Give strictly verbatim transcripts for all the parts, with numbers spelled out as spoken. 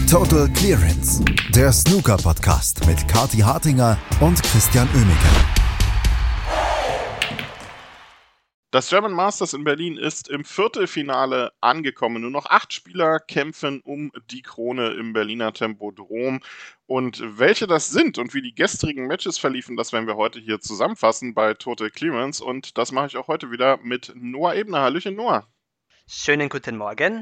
Total Clearance, der Snooker-Podcast mit Kathi Hartinger und Christian Oemeke. Das German Masters in Berlin ist im Viertelfinale angekommen. Nur noch acht Spieler kämpfen um die Krone im Berliner Tempodrom. Und welche das sind und wie die gestrigen Matches verliefen, das werden wir heute hier zusammenfassen bei Total Clearance. Und das mache ich auch heute wieder mit Noah Ebner. Hallöchen, Noah. Schönen guten Morgen.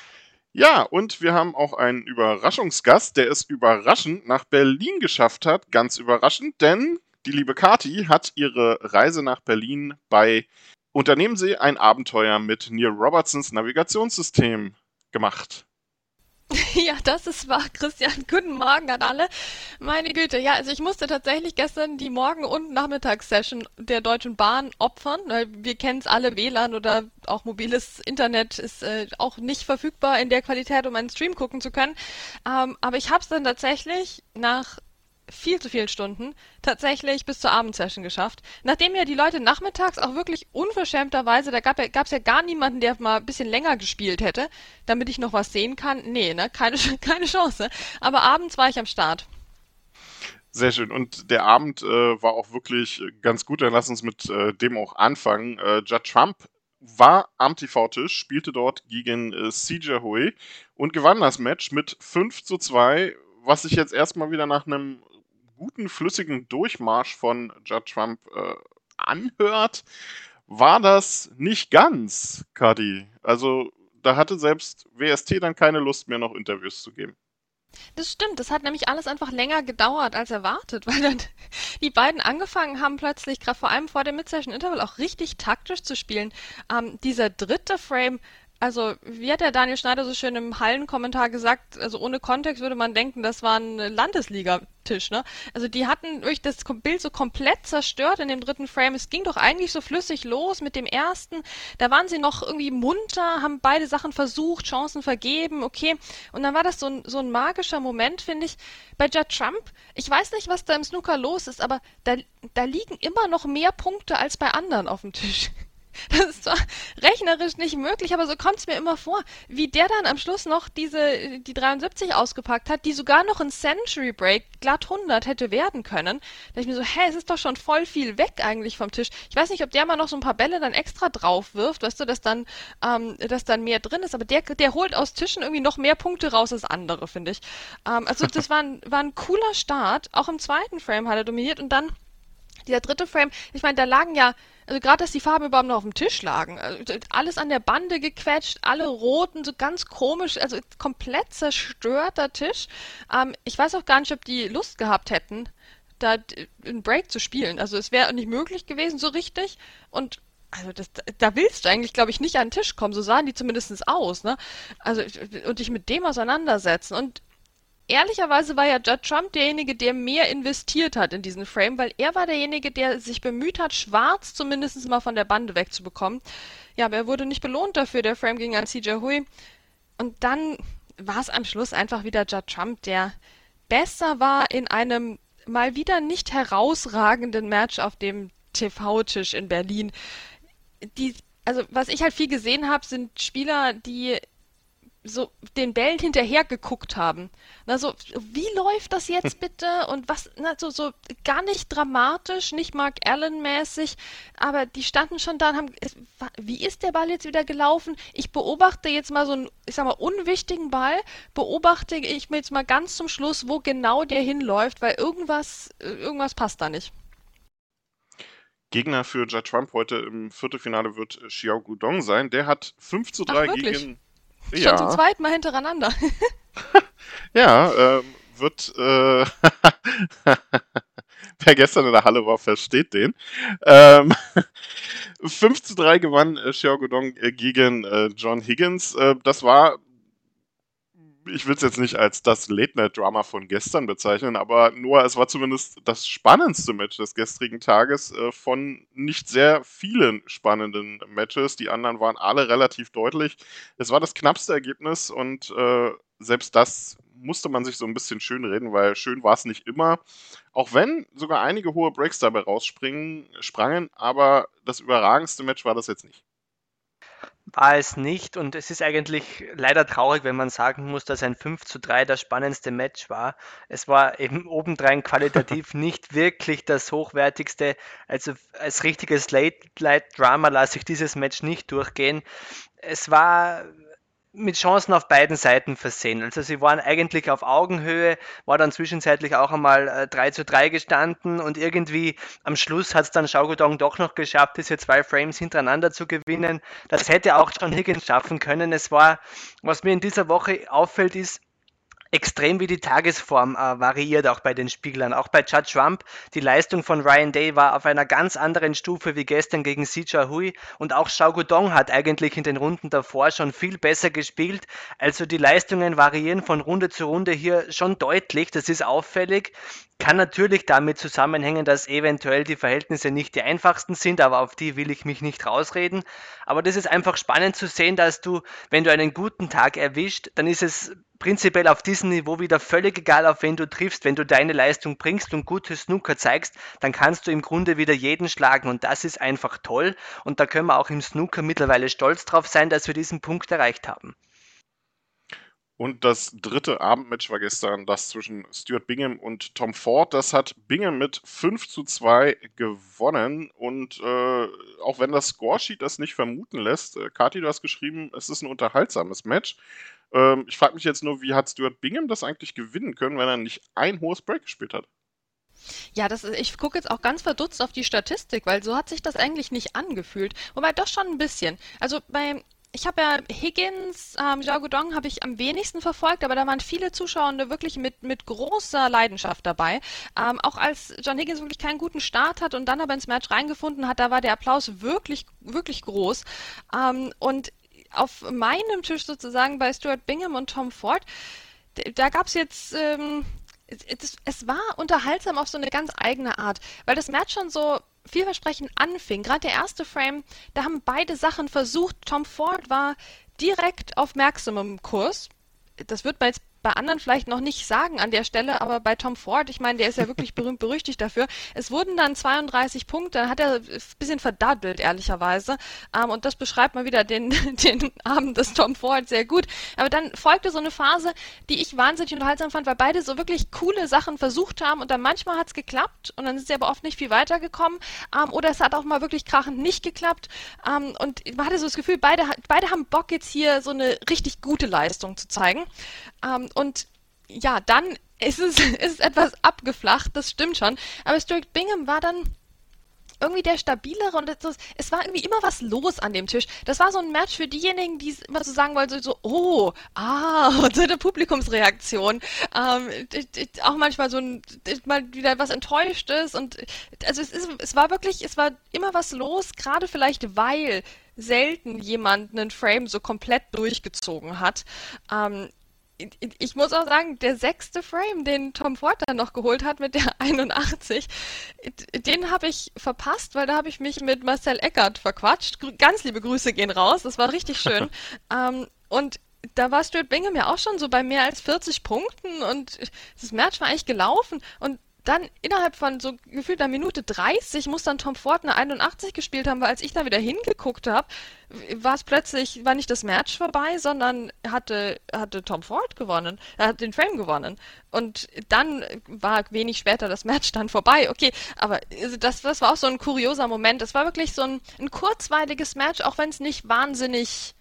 Ja, und wir haben auch einen Überraschungsgast, der es überraschend nach Berlin geschafft hat. Ganz überraschend, denn die liebe Kathi hat ihre Reise nach Berlin bei Unternehmen Sie ein Abenteuer mit Neil Robertsons Navigationssystem gemacht. Ja, das ist wahr, Christian. Guten Morgen an alle. Meine Güte, ja, also ich musste tatsächlich gestern die Morgen- und Nachmittagssession der Deutschen Bahn opfern, weil wir kennen es alle, W L A N oder auch mobiles Internet ist äh, auch nicht verfügbar in der Qualität, um einen Stream gucken zu können. Ähm, aber ich habe es dann tatsächlich nach viel zu vielen Stunden tatsächlich bis zur Abendsession geschafft. Nachdem ja die Leute nachmittags auch wirklich unverschämterweise, da gab es ja, ja gar niemanden, der mal ein bisschen länger gespielt hätte, damit ich noch was sehen kann. Nee, ne, keine, keine Chance. Aber abends war ich am Start. Sehr schön. Und der Abend äh, war auch wirklich ganz gut. Dann lass uns mit äh, dem auch anfangen. Äh, Judd Trump war am T V-Tisch, spielte dort gegen äh, Si Jiahui und gewann das Match mit fünf zu zwei, was sich jetzt erstmal wieder nach einem guten, flüssigen Durchmarsch von Judd Trump äh, anhört, war das nicht ganz, Kadi. Also da hatte selbst W S T dann keine Lust mehr, noch Interviews zu geben. Das stimmt, das hat nämlich alles einfach länger gedauert als erwartet, weil dann die beiden angefangen haben plötzlich, gerade vor allem vor dem Mid-Session-Interval, auch richtig taktisch zu spielen. Ähm, dieser dritte Frame, also wie hat der Daniel Schneider so schön im Hallenkommentar gesagt, also ohne Kontext würde man denken, das war ein Landesligatisch, ne? Also die hatten wirklich das Bild so komplett zerstört in dem dritten Frame. Es ging doch eigentlich so flüssig los mit dem ersten. Da waren sie noch irgendwie munter, haben beide Sachen versucht, Chancen vergeben, okay. Und dann war das so ein, so ein magischer Moment, finde ich, bei Judd Trump. Ich weiß nicht, was da im Snooker los ist, aber da, da liegen immer noch mehr Punkte als bei anderen auf dem Tisch. Das ist zwar rechnerisch nicht möglich, aber so kommt es mir immer vor, wie der dann am Schluss noch diese, die dreiundsiebzig ausgepackt hat, die sogar noch ein Century Break glatt hundert hätte werden können. Da ich mir so, hä, es ist doch schon voll viel weg eigentlich vom Tisch. Ich weiß nicht, ob der mal noch so ein paar Bälle dann extra drauf wirft, weißt du, dass dann, ähm, dass dann mehr drin ist, aber der, der holt aus Tischen irgendwie noch mehr Punkte raus als andere, finde ich. Ähm, also das war ein, war ein cooler Start. Auch im zweiten Frame hat er dominiert und dann dieser dritte Frame, ich meine, da lagen ja, also gerade, dass die Farben überhaupt noch auf dem Tisch lagen, also alles an der Bande gequetscht, alle roten, so ganz komisch, also komplett zerstörter Tisch. Ähm, ich weiß auch gar nicht, ob die Lust gehabt hätten, da einen Break zu spielen. Also es wäre nicht möglich gewesen, so richtig. Und also das, da willst du eigentlich, glaube ich, nicht an den Tisch kommen. So sahen die zumindest aus, ne? Also und dich mit dem auseinandersetzen. Und ehrlicherweise war ja Judd Trump derjenige, der mehr investiert hat in diesen Frame, weil er war derjenige, der sich bemüht hat, Schwarz zumindest mal von der Bande wegzubekommen. Ja, aber er wurde nicht belohnt dafür, der Frame ging an Si Jiahui. Und dann war es am Schluss einfach wieder Judd Trump, der besser war in einem mal wieder nicht herausragenden Match auf dem T V-Tisch in Berlin. Die, also was ich halt viel gesehen habe, sind Spieler, die so den Bällen hinterher geguckt haben. Na, so, wie läuft das jetzt bitte? Und was, na, so, so gar nicht dramatisch, nicht Mark Allen-mäßig, aber die standen schon da und haben, es, wie ist der Ball jetzt wieder gelaufen? Ich beobachte jetzt mal so einen, ich sag mal, unwichtigen Ball, beobachte ich mir jetzt mal ganz zum Schluss, wo genau der hinläuft, weil irgendwas, irgendwas passt da nicht. Gegner für Judd Trump heute im Viertelfinale wird Xiao Guodong sein. Der hat fünf zu drei Ach, wirklich? gegen... Schon Ja. zum zweiten Mal hintereinander. Ja, ähm, wird, äh, wer gestern in der Halle war, versteht den. Ähm, fünf zu drei gewann äh, Xiao Guodong äh, gegen äh, John Higgins. Äh, das war, ich will es jetzt nicht als das Late-Night-Drama von gestern bezeichnen, aber nur, es war zumindest das spannendste Match des gestrigen Tages äh, von nicht sehr vielen spannenden Matches. Die anderen waren alle relativ deutlich. Es war das knappste Ergebnis und äh, selbst das musste man sich so ein bisschen schön reden, weil schön war es nicht immer. Auch wenn sogar einige hohe Breaks dabei rausspringen, sprangen, aber das überragendste Match war das jetzt nicht. war es nicht und es ist eigentlich leider traurig, wenn man sagen muss, dass ein fünf zu drei das spannendste Match war. Es war eben obendrein qualitativ nicht wirklich das hochwertigste, also als richtiges Late-Night-Drama lasse ich dieses Match nicht durchgehen. Es war mit Chancen auf beiden Seiten versehen. Also sie waren eigentlich auf Augenhöhe, war dann zwischenzeitlich auch einmal äh, drei zu drei gestanden und irgendwie am Schluss hat es dann Xiao doch noch geschafft, diese zwei Frames hintereinander zu gewinnen. Das hätte auch John Higgins schaffen können. Es war, was mir in dieser Woche auffällt, ist, extrem wie die Tagesform äh, variiert, auch bei den Spieglern. Auch bei Judd Trump, die Leistung von Ryan Day war auf einer ganz anderen Stufe wie gestern gegen Si Jiahui und auch Xiao Guodong hat eigentlich in den Runden davor schon viel besser gespielt. Also die Leistungen variieren von Runde zu Runde hier schon deutlich, das ist auffällig. Kann natürlich damit zusammenhängen, dass eventuell die Verhältnisse nicht die einfachsten sind, aber auf die will ich mich nicht rausreden. Aber das ist einfach spannend zu sehen, dass du, wenn du einen guten Tag erwischt, dann ist es prinzipiell auf diesem Niveau wieder völlig egal, auf wen du triffst. Wenn du deine Leistung bringst und gute Snooker zeigst, dann kannst du im Grunde wieder jeden schlagen und das ist einfach toll. Und da können wir auch im Snooker mittlerweile stolz drauf sein, dass wir diesen Punkt erreicht haben. Und das dritte Abendmatch war gestern das zwischen Stuart Bingham und Tom Ford. Das hat Bingham mit fünf zu zwei gewonnen. Und äh, auch wenn das Scoresheet das nicht vermuten lässt, äh, Kathi, du hast geschrieben, es ist ein unterhaltsames Match. Ähm, ich frage mich jetzt nur, wie hat Stuart Bingham das eigentlich gewinnen können, wenn er nicht ein hohes Break gespielt hat? Ja, das ist, ich gucke jetzt auch ganz verdutzt auf die Statistik, weil so hat sich das eigentlich nicht angefühlt. Wobei doch schon ein bisschen. Also bei Ich habe ja Higgins, ähm, Xiao Guodong habe ich am wenigsten verfolgt, aber da waren viele Zuschauer wirklich mit, mit großer Leidenschaft dabei. Ähm, auch als John Higgins wirklich keinen guten Start hat und dann aber ins Match reingefunden hat, da war der Applaus wirklich, wirklich groß. Ähm, und auf meinem Tisch sozusagen bei Stuart Bingham und Tom Ford, da gab es jetzt... Ähm, es, es war unterhaltsam auf so eine ganz eigene Art, weil das Match schon so vielversprechend anfing. Gerade der erste Frame, da haben beide Sachen versucht. Tom Ford war direkt auf Maximum-Kurs. Das wird man jetzt bei anderen vielleicht noch nicht sagen an der Stelle, aber bei Tom Ford, ich meine, der ist ja wirklich berühmt berüchtigt dafür. Es wurden dann zweiunddreißig Punkte, dann hat er ein bisschen verdaddelt, ehrlicherweise. Ähm, und das beschreibt mal wieder den, den Abend des Tom Ford sehr gut. Aber dann folgte so eine Phase, die ich wahnsinnig unterhaltsam fand, weil beide so wirklich coole Sachen versucht haben und dann manchmal hat es geklappt und dann sind sie aber oft nicht viel weitergekommen. Ähm, oder es hat auch mal wirklich krachend nicht geklappt. Ähm, und man hatte so das Gefühl, beide, beide haben Bock jetzt hier so eine richtig gute Leistung zu zeigen. Ähm, und ja, dann ist es, ist es etwas abgeflacht, das stimmt schon. Aber Stuart Bingham war dann irgendwie der stabilere und das, es war irgendwie immer was los an dem Tisch. Das war so ein Match für diejenigen, die immer so sagen wollten, so, oh, ah, und so eine Publikumsreaktion. Ähm, auch manchmal so ein, mal wieder was Enttäuschtes und also es ist, es war wirklich, es war immer was los, gerade vielleicht, weil selten jemand einen Frame so komplett durchgezogen hat. Ähm, Ich muss auch sagen, der sechste Frame, den Tom Ford dann noch geholt hat mit der einundachtzig, den habe ich verpasst, weil da habe ich mich mit Marcel Eckert verquatscht. Ganz liebe Grüße gehen raus, das war richtig schön. ähm, und da war Stuart Bingham ja auch schon so bei mehr als vierzig Punkten und das Match war eigentlich gelaufen und dann innerhalb von so gefühlt einer Minute dreißig muss dann Tom Ford eine einundachtzig gespielt haben, weil als ich da wieder hingeguckt habe, war es plötzlich, war nicht das Match vorbei, sondern hatte, hatte Tom Ford gewonnen. Er hat den Frame gewonnen. Und dann war wenig später das Match dann vorbei. Okay, aber also das, das war auch so ein kurioser Moment. Es war wirklich so ein, ein kurzweiliges Match, auch wenn es nicht wahnsinnig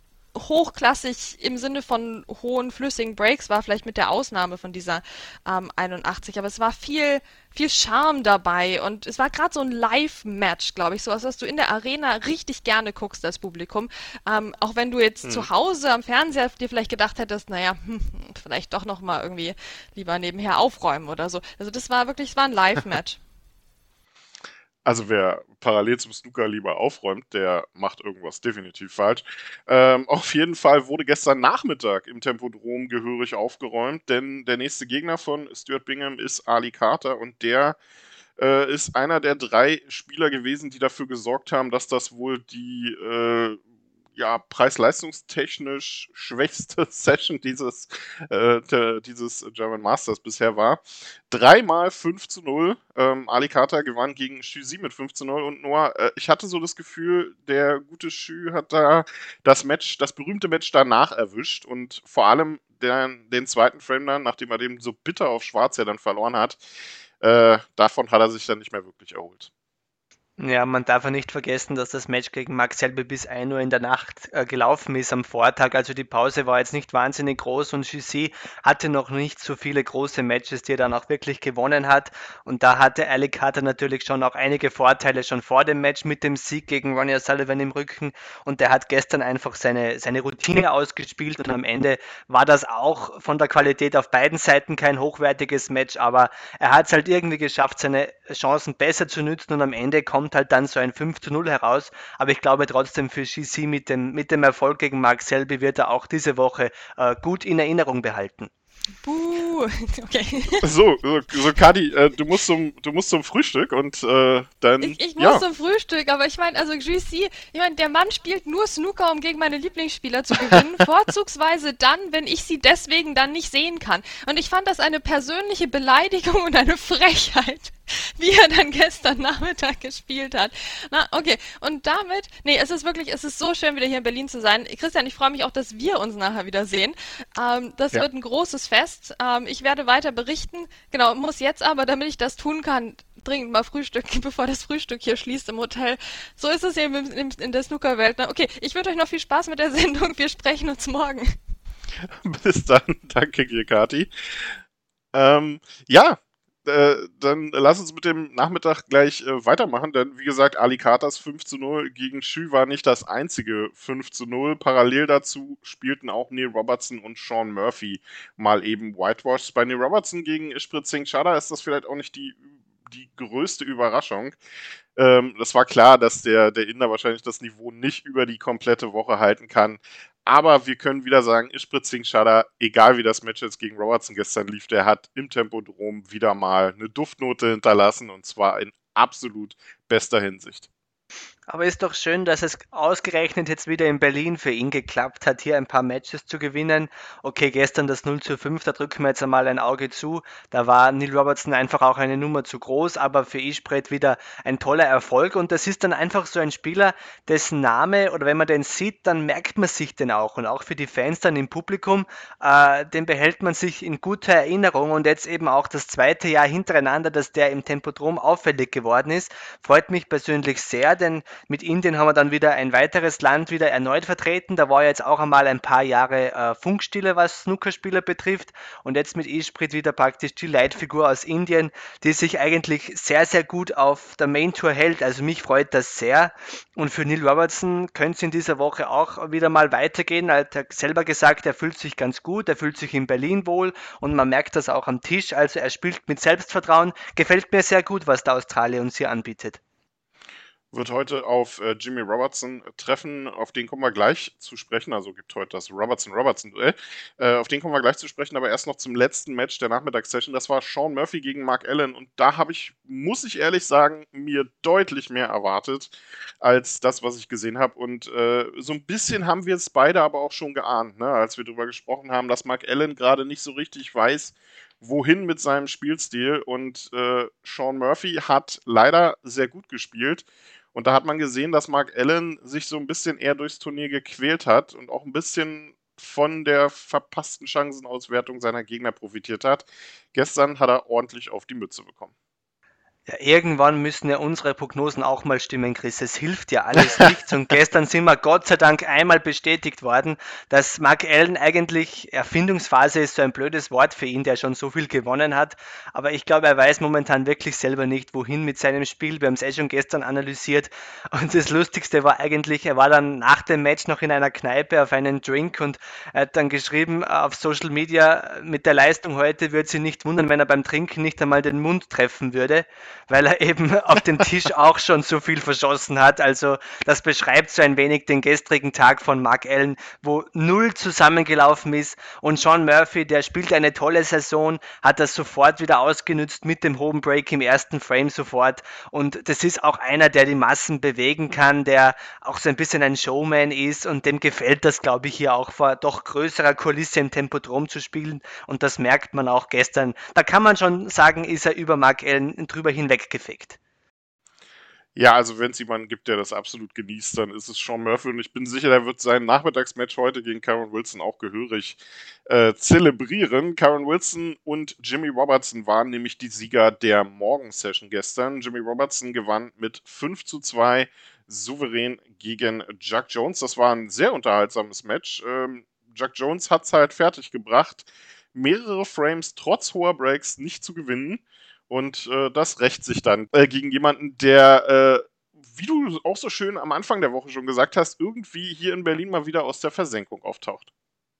hochklassig im Sinne von hohen flüssigen Breaks war, vielleicht mit der Ausnahme von dieser ähm, einundachtzig, aber es war viel, viel Charme dabei und es war gerade so ein Live-Match, glaube ich, sowas, was du in der Arena richtig gerne guckst als Publikum, ähm, auch wenn du jetzt hm. zu Hause am Fernseher dir vielleicht gedacht hättest, naja, hm, vielleicht doch nochmal irgendwie lieber nebenher aufräumen oder so. Also das war wirklich, es war ein Live-Match. Also wer parallel zum Snooker lieber aufräumt, der macht irgendwas definitiv falsch. Ähm, auf jeden Fall wurde gestern Nachmittag im Tempodrom gehörig aufgeräumt, denn der nächste Gegner von Stuart Bingham ist Ali Carter und der äh, ist einer der drei Spieler gewesen, die dafür gesorgt haben, dass das wohl die äh, ja, preis-leistungstechnisch schwächste Session dieses, äh, der, dieses German Masters bisher war. Dreimal fünf zu null. Ähm, Ali Carter gewann gegen Xu Zi mit fünf zu null und Noah, äh, ich hatte so das Gefühl, der gute Xu hat da das Match, das berühmte Match danach erwischt und vor allem den, den zweiten Frame dann, nachdem er den so bitter auf Schwarz ja dann verloren hat, äh, davon hat er sich dann nicht mehr wirklich erholt. Ja, man darf ja nicht vergessen, dass das Match gegen Max selber bis ein Uhr in der Nacht äh, gelaufen ist am Vortag. Also die Pause war jetzt nicht wahnsinnig groß und Xu Zi hatte noch nicht so viele große Matches, die er dann auch wirklich gewonnen hat. Und da hatte Ali Carter natürlich schon auch einige Vorteile schon vor dem Match mit dem Sieg gegen Ronnie O'Sullivan im Rücken. Und der hat gestern einfach seine, seine Routine ausgespielt und am Ende war das auch von der Qualität auf beiden Seiten kein hochwertiges Match, aber er hat es halt irgendwie geschafft, seine Chancen besser zu nützen und am Ende kommt halt dann so ein fünf zu null heraus, aber ich glaube trotzdem für Xu Zi mit dem, mit dem Erfolg gegen Mark Selby wird er auch diese Woche äh, gut in Erinnerung behalten. Buh, okay. So, so, so Kadi, äh, du musst zum, du musst zum Frühstück und äh, dann. Ich, ich muss ja. zum Frühstück, aber ich meine, also Xu Zi, ich meine, der Mann spielt nur Snooker, um gegen meine Lieblingsspieler zu gewinnen, vorzugsweise dann, wenn ich sie deswegen dann nicht sehen kann. Und ich fand das eine persönliche Beleidigung und eine Frechheit, wie er dann gestern Nachmittag gespielt hat. Na, okay, und damit, nee, es ist wirklich, es ist so schön, wieder hier in Berlin zu sein. Christian, ich freue mich auch, dass wir uns nachher wieder sehen. Ähm, das Ja. wird ein großes Fest. Ähm, ich werde weiter berichten. Genau, muss jetzt aber, damit ich das tun kann, dringend mal frühstücken, bevor das Frühstück hier schließt im Hotel. So ist es eben in, in der Snookerwelt. Na, okay, ich wünsche euch noch viel Spaß mit der Sendung. Wir sprechen uns morgen. Bis dann. Danke dir, Kati. Ähm, ja, äh, dann lass uns mit dem Nachmittag gleich äh, weitermachen, denn wie gesagt, Ali Carters fünf zu null gegen Xu war nicht das einzige fünf zu null. Parallel dazu spielten auch Neil Robertson und Sean Murphy mal eben Whitewash. Bei Neil Robertson gegen Ishpreet Singh Chadha ist das vielleicht auch nicht die, die größte Überraschung. Ähm, das war klar, dass der, der Inder wahrscheinlich das Niveau nicht über die komplette Woche halten kann. Aber wir können wieder sagen, Ishpreet Singh Chadha, egal wie das Match jetzt gegen Robertson gestern lief, der hat im Tempodrom wieder mal eine Duftnote hinterlassen und zwar in absolut bester Hinsicht. Aber ist doch schön, dass es ausgerechnet jetzt wieder in Berlin für ihn geklappt hat, hier ein paar Matches zu gewinnen. Okay, gestern das null zu fünf, da drücken wir jetzt einmal ein Auge zu. Da war Neil Robertson einfach auch eine Nummer zu groß, aber für Ishpreet wieder ein toller Erfolg. Und das ist dann einfach so ein Spieler, dessen Name, oder wenn man den sieht, dann merkt man sich den auch. Und auch für die Fans dann im Publikum, äh, den behält man sich in guter Erinnerung. Und jetzt eben auch das zweite Jahr hintereinander, dass der im Tempodrom auffällig geworden ist, freut mich persönlich sehr, denn mit Indien haben wir dann wieder ein weiteres Land wieder erneut vertreten. Da war jetzt auch einmal ein paar Jahre äh, Funkstille, was Snookerspieler betrifft. Und jetzt mit Ishpreet wieder praktisch die Leitfigur aus Indien, die sich eigentlich sehr, sehr gut auf der Main Tour hält. Also mich freut das sehr. Und für Neil Robertson könnte es in dieser Woche auch wieder mal weitergehen. Er hat selber gesagt, er fühlt sich ganz gut, er fühlt sich in Berlin wohl und man merkt das auch am Tisch. Also er spielt mit Selbstvertrauen. Gefällt mir sehr gut, was der Australier uns hier anbietet. Wird heute auf äh, Jimmy Robertson treffen, auf den kommen wir gleich zu sprechen, also gibt heute das Robertson-Robertson-Duell, äh, auf den kommen wir gleich zu sprechen, aber erst noch zum letzten Match der Nachmittagssession, das war Sean Murphy gegen Mark Allen und da habe ich, muss ich ehrlich sagen, mir deutlich mehr erwartet als das, was ich gesehen habe und äh, so ein bisschen haben wir es beide aber auch schon geahnt, ne, als wir darüber gesprochen haben, dass Mark Allen gerade nicht so richtig weiß, wohin mit seinem Spielstil und äh, Sean Murphy hat leider sehr gut gespielt. Und da hat man gesehen, dass Mark Allen sich so ein bisschen eher durchs Turnier gequält hat und auch ein bisschen von der verpassten Chancenauswertung seiner Gegner profitiert hat. Gestern hat er ordentlich auf die Mütze bekommen. Ja, irgendwann müssen ja unsere Prognosen auch mal stimmen, Chris. Es hilft ja alles nichts. Und gestern sind wir Gott sei Dank einmal bestätigt worden, dass Mark Allen eigentlich, Erfindungsphase ist so ein blödes Wort für ihn, der schon so viel gewonnen hat. Aber ich glaube, er weiß momentan wirklich selber nicht, wohin mit seinem Spiel. Wir haben es eh schon gestern analysiert. Und das Lustigste war eigentlich, er war dann nach dem Match noch in einer Kneipe auf einen Drink und er hat dann geschrieben auf Social Media, mit der Leistung heute würde sie nicht wundern, wenn er beim Trinken nicht einmal den Mund treffen würde. weil er eben auf dem Tisch auch schon so viel verschossen hat. Also das beschreibt so ein wenig den gestrigen Tag von Mark Allen, wo null zusammengelaufen ist. Und Sean Murphy, der spielt eine tolle Saison, hat das sofort wieder ausgenützt mit dem Home Break im ersten Frame sofort. Und das ist auch einer, der die Massen bewegen kann, der auch so ein bisschen ein Showman ist, und dem gefällt das, glaube ich, hier auch vor doch größerer Kulisse im Tempodrom zu spielen, und das merkt man auch gestern. Da kann man schon sagen, ist er über Mark Allen drüber hinweggefegt. Ja, also wenn es jemanden gibt, der das absolut genießt, dann ist es Sean Murphy, und ich bin sicher, der wird sein Nachmittagsmatch heute gegen Kyron Wilson auch gehörig äh, zelebrieren. Kyron Wilson und Jimmy Robertson waren nämlich die Sieger der Morgensession gestern. Jimmy Robertson gewann mit fünf zu zwei souverän gegen Jack Jones. Das war ein sehr unterhaltsames Match. Ähm, Jack Jones hat es halt fertig gebracht, mehrere Frames trotz hoher Breaks nicht zu gewinnen. Und äh, das rächt sich dann äh, gegen jemanden, der, äh, wie du auch so schön am Anfang der Woche schon gesagt hast, irgendwie hier in Berlin mal wieder aus der Versenkung auftaucht.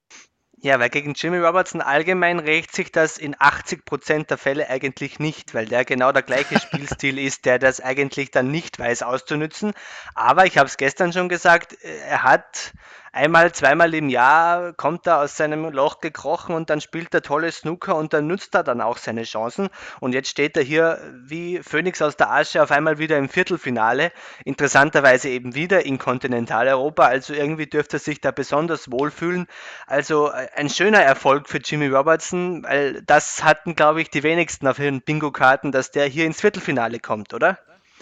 Ja, weil gegen Jimmy Robertson allgemein rächt sich das in achtzig Prozent der Fälle eigentlich nicht, weil der genau der gleiche Spielstil ist, der das eigentlich dann nicht weiß auszunützen. Aber ich habe es gestern schon gesagt, er hat einmal, zweimal im Jahr kommt er aus seinem Loch gekrochen und dann spielt er tolle Snooker und dann nutzt er dann auch seine Chancen. Und jetzt steht er hier wie Phönix aus der Asche auf einmal wieder im Viertelfinale. Interessanterweise eben wieder in Kontinentaleuropa, also irgendwie dürfte er sich da besonders wohlfühlen. Also ein schöner Erfolg für Jimmy Robertson, weil das hatten, glaube ich, die wenigsten auf ihren Bingo-Karten, dass der hier ins Viertelfinale kommt, oder?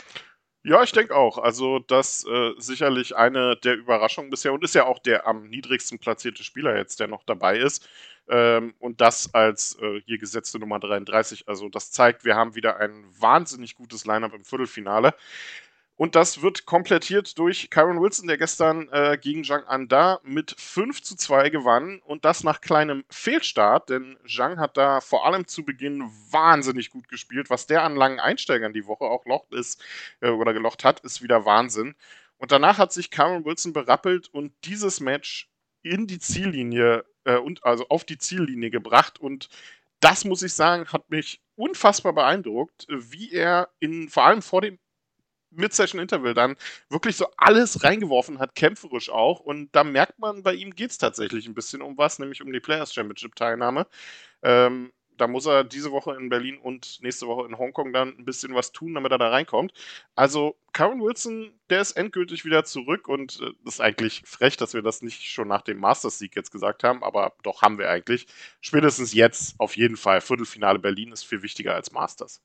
Ja, ich denke auch. Also das äh, sicherlich eine der Überraschungen bisher und ist ja auch der am niedrigsten platzierte Spieler jetzt, der noch dabei ist. Ähm, und das als äh, hier gesetzte Nummer dreiunddreißig. Also das zeigt, wir haben wieder ein wahnsinnig gutes Lineup im Viertelfinale. Und das wird komplettiert durch Kyron Wilson, der gestern äh, gegen Zhang Anda mit fünf zu zwei gewann. Und das nach kleinem Fehlstart, denn Zhang hat da vor allem zu Beginn wahnsinnig gut gespielt. Was der an langen Einsteigern die Woche auch locht ist, äh, oder gelocht hat, ist wieder Wahnsinn. Und danach hat sich Kyron Wilson berappelt und dieses Match in die Ziellinie, äh, und also auf die Ziellinie gebracht. Und das, muss ich sagen, hat mich unfassbar beeindruckt, wie er in, vor allem vor dem Mid-Session-Interval dann wirklich so alles reingeworfen hat, kämpferisch auch. Und da merkt man, bei ihm geht es tatsächlich ein bisschen um was, nämlich um die Players Championship-Teilnahme. Ähm, da muss er diese Woche in Berlin und nächste Woche in Hongkong dann ein bisschen was tun, damit er da reinkommt. Also Kyron Wilson, der ist endgültig wieder zurück, und äh, das ist eigentlich frech, dass wir das nicht schon nach dem Masters-Sieg jetzt gesagt haben, aber doch haben wir eigentlich. Spätestens jetzt auf jeden Fall. Viertelfinale Berlin ist viel wichtiger als Masters.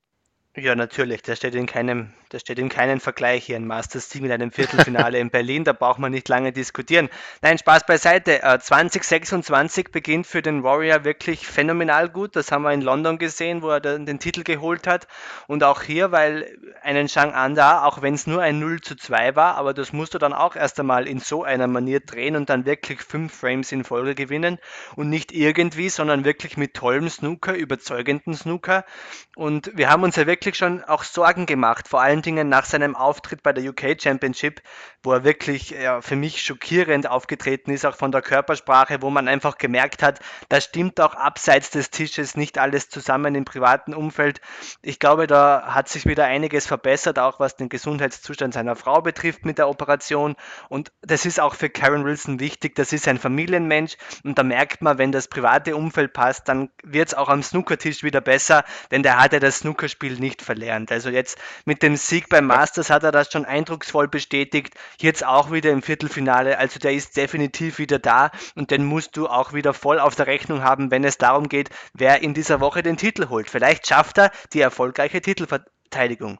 Ja, natürlich. Das steht in keinem, das steht in keinem Vergleich hier. Ein Masters-Sieg mit einem Viertelfinale in Berlin, da braucht man nicht lange diskutieren. Nein, Spaß beiseite. Äh, zwanzig sechsundzwanzig beginnt für den Warrior wirklich phänomenal gut. Das haben wir in London gesehen, wo er den, den Titel geholt hat. Und auch hier, weil einen Zhang Anda, auch wenn es nur ein null zu zwei war, aber das musst du dann auch erst einmal in so einer Manier drehen und dann wirklich fünf Frames in Folge gewinnen. Und nicht irgendwie, sondern wirklich mit tollem Snooker, überzeugenden Snooker. Und wir haben uns ja wirklich schon auch Sorgen gemacht, vor allen Dingen nach seinem Auftritt bei der U K Championship, wo er wirklich ja, für mich schockierend aufgetreten ist, auch von der Körpersprache, wo man einfach gemerkt hat, da stimmt auch abseits des Tisches nicht alles zusammen im privaten Umfeld. Ich glaube, da hat sich wieder einiges verbessert, auch was den Gesundheitszustand seiner Frau betrifft mit der Operation. Und das ist auch für Kyron Wilson wichtig, das ist ein Familienmensch, und da merkt man, wenn das private Umfeld passt, dann wird es auch am Snookertisch wieder besser, denn der hat ja das Snookerspiel nicht verlernt. Also jetzt mit dem Sieg beim Masters hat er das schon eindrucksvoll bestätigt, jetzt auch wieder im Viertelfinale, also der ist definitiv wieder da, und den musst du auch wieder voll auf der Rechnung haben, wenn es darum geht, wer in dieser Woche den Titel holt. Vielleicht schafft er die erfolgreiche Titelverteidigung.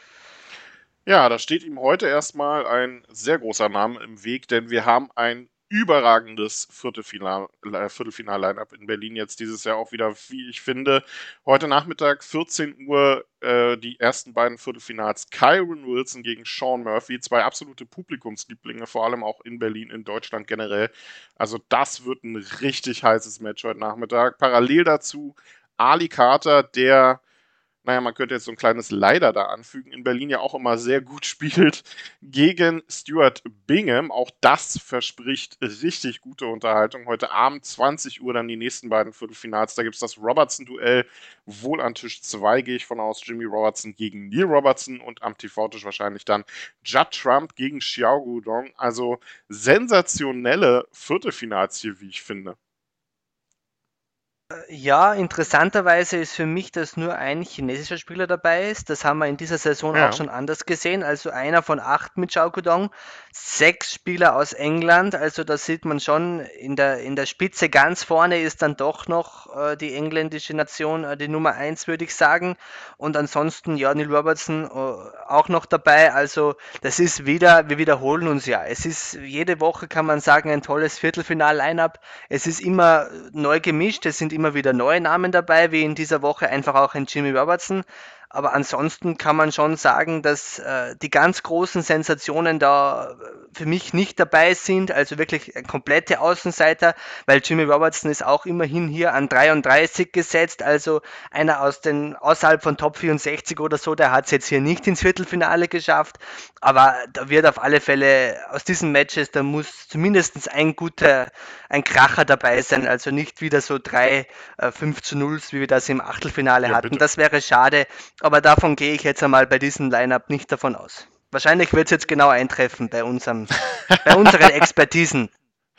Ja, da steht ihm heute erstmal ein sehr großer Name im Weg, denn wir haben ein überragendes Viertelfinal, äh, Viertelfinal-Line-Up in Berlin jetzt dieses Jahr auch wieder, wie ich finde. Heute Nachmittag vierzehn Uhr äh, die ersten beiden Viertelfinals. Kyron Wilson gegen Sean Murphy, zwei absolute Publikumslieblinge, vor allem auch in Berlin, in Deutschland generell. Also das wird ein richtig heißes Match heute Nachmittag. Parallel dazu Ali Carter, der naja, man könnte jetzt so ein kleines Leider da anfügen, in Berlin ja auch immer sehr gut spielt, gegen Stuart Bingham. Auch das verspricht richtig gute Unterhaltung. Heute Abend, zwanzig Uhr, dann die nächsten beiden Viertelfinals. Da gibt es das Robertson-Duell, wohl an Tisch zwei, gehe ich von aus. Jimmy Robertson gegen Neil Robertson und am T V-Tisch wahrscheinlich dann Judd Trump gegen Xiao Guodong. Also sensationelle Viertelfinals hier, wie ich finde. Ja, interessanterweise ist für mich, dass nur ein chinesischer Spieler dabei ist. Das haben wir in dieser Saison Ja. auch schon anders gesehen. Also einer von acht mit Xiao Guodong, sechs Spieler aus England. Also da sieht man schon, in der, in der Spitze ganz vorne ist dann doch noch äh, die engländische Nation äh, die Nummer eins, würde ich sagen. Und ansonsten, ja, Neil Robertson äh, auch noch dabei. Also das ist wieder, wir wiederholen uns ja. Es ist jede Woche, kann man sagen, ein tolles Viertelfinal-Line-Up. Es ist immer neu gemischt, es sind immer wieder neue Namen dabei, wie in dieser Woche einfach auch ein Jimmy Robertson. Aber ansonsten kann man schon sagen, dass äh, die ganz großen Sensationen da für mich nicht dabei sind, also wirklich komplette Außenseiter, weil Jimmy Robertson ist auch immerhin hier an dreiunddreißig gesetzt, also einer aus den außerhalb von Top vierundsechzig oder so, der hat es jetzt hier nicht ins Viertelfinale geschafft, aber da wird auf alle Fälle aus diesen Matches, da muss zumindest ein guter, ein Kracher dabei sein, also nicht wieder so drei äh, fünf zu null, wie wir das im Achtelfinale Ja, hatten, bitte. das wäre schade. Aber davon gehe ich jetzt einmal bei diesem Line-Up nicht davon aus. Wahrscheinlich wird es jetzt genau eintreffen bei, unserem, bei unseren Expertisen.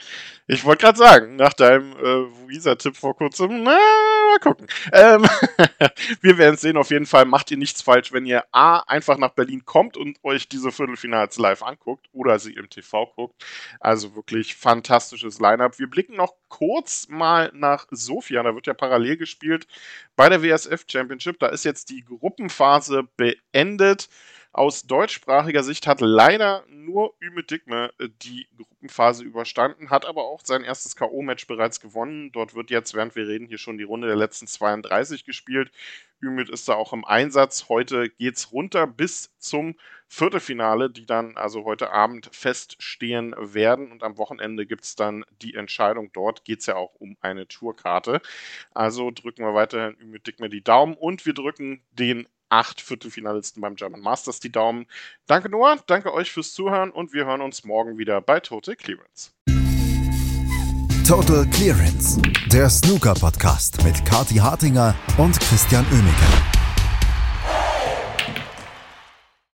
Ich wollte gerade sagen, nach deinem äh, Visa-Tipp vor kurzem, na, mal gucken. Ähm, wir werden es sehen, auf jeden Fall macht ihr nichts falsch, wenn ihr A, einfach nach Berlin kommt und euch diese Viertelfinals live anguckt oder sie im T V guckt. Also wirklich fantastisches Line-Up. Wir blicken noch kurz mal nach Sofia, da wird ja parallel gespielt bei der W S F Championship. Da ist jetzt die Gruppenphase beendet. Aus deutschsprachiger Sicht hat leider nur Ümit Dikme die Gruppenphase überstanden, hat aber auch sein erstes K O-Match bereits gewonnen. Dort wird jetzt, während wir reden, hier schon die Runde der letzten zweiunddreißig gespielt. Ümit ist da auch im Einsatz. Heute geht's runter bis zum Viertelfinale, die dann also heute Abend feststehen werden. Und am Wochenende gibt es dann die Entscheidung. Dort geht es ja auch um eine Tourkarte. Also drücken wir weiterhin Ümit Dikme die Daumen und wir drücken den acht Viertelfinalisten beim German Masters die Daumen. Danke Noah, danke euch fürs Zuhören und wir hören uns morgen wieder bei Total Clearance. Total Clearance, der Snooker-Podcast mit Kathi Hartinger und Christian Oemeke.